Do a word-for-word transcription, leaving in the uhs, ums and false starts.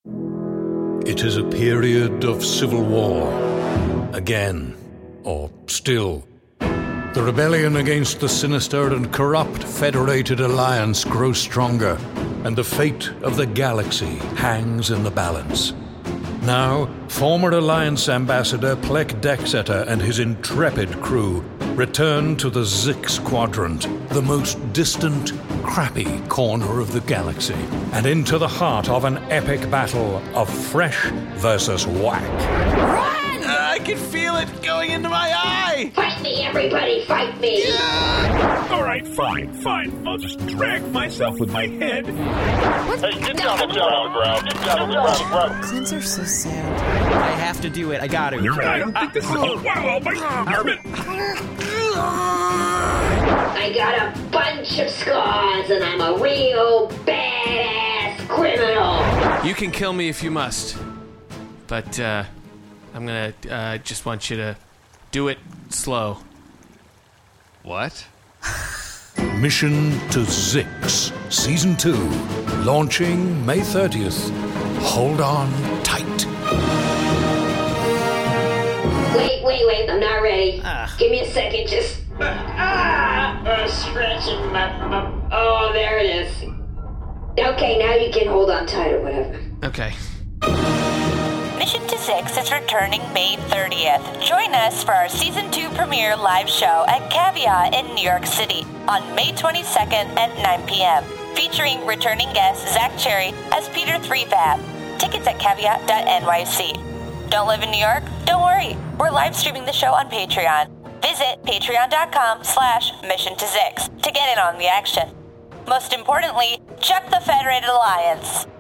It is a period of civil war. Again, or still. The rebellion against the sinister and corrupt Federated Alliance grows stronger, and the fate of the galaxy hangs in the balance. Now, former Alliance Ambassador Plek Dexeter and his intrepid crew return to the Zix Quadrant, the most distant, crappy corner of the galaxy, and into the heart of an epic battle of fresh versus whack. Run! Uh, I can feel it going into my eye! Fight me, everybody, fight me! Yeah! All right, fine, fine. I'll just drag myself with my head. What? Hey, get down, get down on the ground. Get down on the ground. Cleanse are so sad. I have to do it. I got to. You're right. I don't think this is... Oh, wow, oh, my arm. I got a bunch of scars, and I'm a real badass criminal. You can kill me if you must, but uh, I'm gonna uh, just want you to do it slow. What? Mission to Zix, Season two, launching May thirtieth. Hold on tight. Wait, wait, wait, I'm not ready. Ah. Give me a second, just... Ah, uh, stretching my, my... Oh, there it is. Okay, now you can hold on tight or whatever. Okay. Mission to Zix is returning May thirtieth. Join us for our Season two premiere live show at Caveat in New York City on May twenty-second at nine p.m. featuring returning guest Zach Cherry as Peter three Fab. Tickets at caveat dot N Y C. Don't live in New York? Don't worry. We're live streaming the show on Patreon. Visit patreon.com slash mission to Zix to get in on the action. Most importantly, check the Federated Alliance.